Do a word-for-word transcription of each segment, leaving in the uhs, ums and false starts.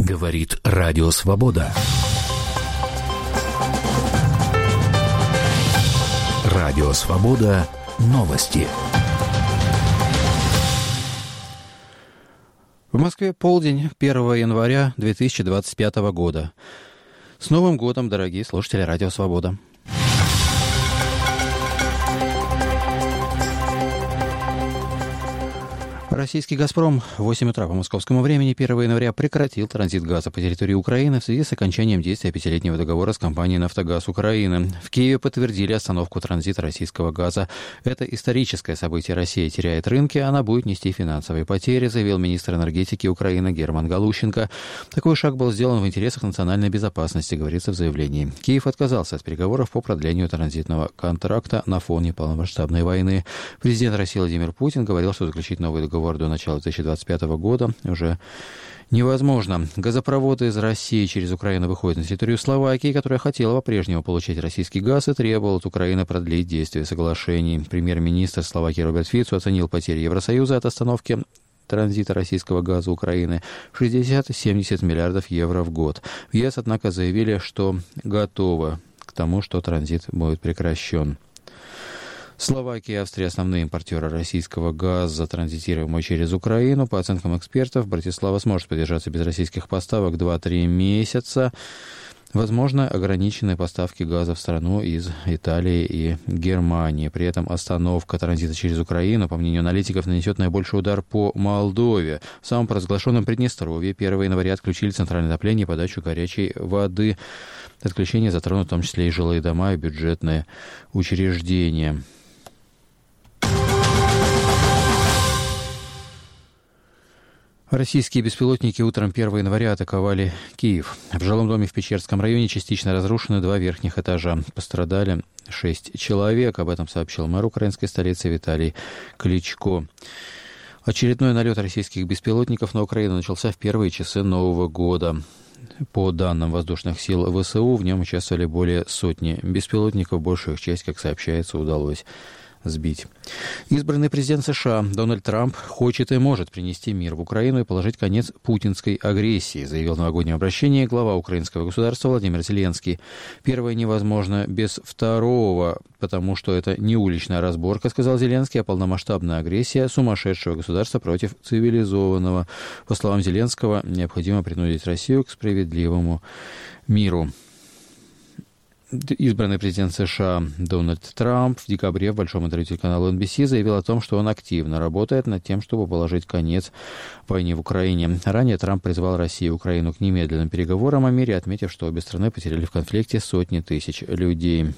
Говорит Радио Свобода. Радио Свобода. Новости. В Москве полдень первого января две тысячи двадцать пятого года. С Новым годом, дорогие слушатели Радио Свобода. Российский «Газпром» в восемь утра по московскому времени первого января прекратил транзит газа по территории Украины в связи с окончанием действия пятилетнего договора с компанией «Нафтогаз Украины». В Киеве подтвердили остановку транзита российского газа. Это историческое событие. Россия теряет рынки, она будет нести финансовые потери, заявил министр энергетики Украины Герман Галущенко. Такой шаг был сделан в интересах национальной безопасности, говорится в заявлении. Киев отказался от переговоров по продлению транзитного контракта на фоне полномасштабной войны. Президент России Владимир Путин говорил, что заключить новый договор до начала две тысячи двадцать пятого года уже невозможно. Газопроводы из России через Украину выходят на территорию Словакии, которая хотела по-прежнему получать российский газ и требовала от Украины продлить действие соглашений. Премьер-министр Словакии Роберт Фицу оценил потери Евросоюза от остановки транзита российского газа Украины в шестьдесят-семьдесят миллиардов евро в год. В ЕС, однако, заявили, что готовы к тому, что транзит будет прекращен. Словакия и Австрия – основные импортеры российского газа, транзитируемого через Украину. По оценкам экспертов, Братислава сможет поддержаться без российских поставок два-три месяца. Возможно, ограниченные поставки газа в страну из Италии и Германии. При этом остановка транзита через Украину, по мнению аналитиков, нанесет наибольший удар по Молдове. В самом провозглашенном Приднестровье первого января отключили центральное отопление и подачу горячей воды. Отключение затронут в том числе и жилые дома и бюджетные учреждения. Российские беспилотники утром первого января атаковали Киев. В жилом доме в Печерском районе частично разрушены два верхних этажа. Пострадали шесть человек. Об этом сообщил мэр украинской столицы Виталий Кличко. Очередной налет российских беспилотников на Украину начался в первые часы Нового года. По данным воздушных сил ВСУ, в нем участвовали более сотни беспилотников. Большую их часть, как сообщается, удалось сбить. Избранный президент США Дональд Трамп хочет и может принести мир в Украину и положить конец путинской агрессии, заявил в новогоднем обращении глава украинского государства Владимир Зеленский. Первое невозможно без второго, потому что это не уличная разборка, сказал Зеленский, а полномасштабная агрессия сумасшедшего государства против цивилизованного. По словам Зеленского, необходимо принудить Россию к справедливому миру. Избранный президент США Дональд Трамп в декабре в большом интервью телеканалу эн би си заявил о том, что он активно работает над тем, чтобы положить конец войне в Украине. Ранее Трамп призвал Россию и Украину к немедленным переговорам о мире, отметив, что обе страны потеряли в конфликте сотни тысяч людей.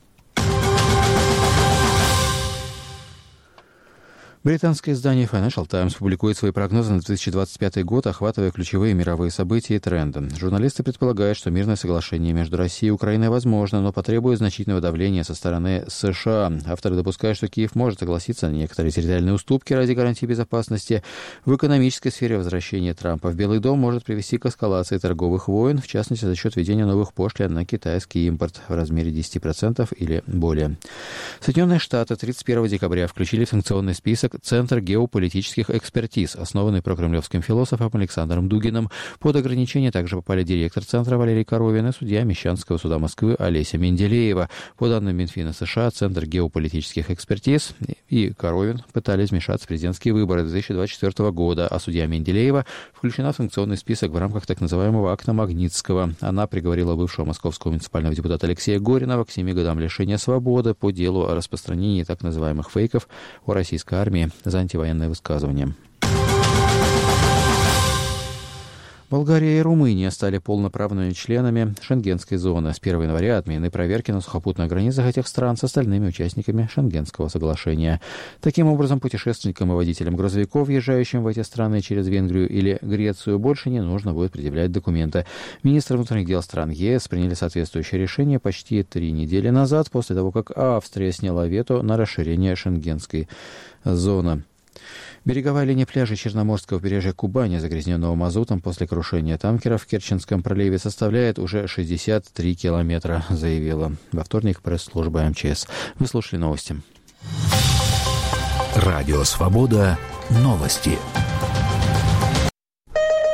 Британское издание Financial Times публикует свои прогнозы на две тысячи двадцать пятый год, охватывая ключевые мировые события и тренды. Журналисты предполагают, что мирное соглашение между Россией и Украиной возможно, но потребует значительного давления со стороны США. Авторы допускают, что Киев может согласиться на некоторые территориальные уступки ради гарантии безопасности. В экономической сфере возвращение Трампа в Белый дом может привести к эскалации торговых войн, в частности за счет введения новых пошлин на китайский импорт в размере десять процентов или более. Соединенные Штаты тридцать первого декабря включили в санкционный список Центр геополитических экспертиз, основанный прокремлевским философом Александром Дугиным. Под ограничение также попали директор Центра Валерий Коровин и судья Мещанского суда Москвы Олеся Менделеева. По данным Минфина США, Центр геополитических экспертиз и Коровин пытались вмешаться в президентские выборы две тысячи двадцать четвёртого года, а судья Менделеева включена в санкционный список в рамках так называемого акта Магнитского. Она приговорила бывшего московского муниципального депутата Алексея Горинова к семи годам лишения свободы по делу о распространении так называемых фейков о российской армии за антивоенное высказывание. Болгария и Румыния стали полноправными членами Шенгенской зоны. С первого января отменены проверки на сухопутных границах этих стран с остальными участниками Шенгенского соглашения. Таким образом, путешественникам и водителям грузовиков, въезжающим в эти страны через Венгрию или Грецию, больше не нужно будет предъявлять документы. Министры внутренних дел стран ЕС приняли соответствующее решение почти три недели назад, после того, как Австрия сняла вето на расширение Шенгенской зоны. Береговая линия пляжей Черноморского побережья Кубани, загрязненного мазутом после крушения танкера в Керченском проливе, составляет уже шестьдесят три километра, заявила во вторник пресс-служба эм че эс. Вы слушали новости. Радио «Свобода». Новости.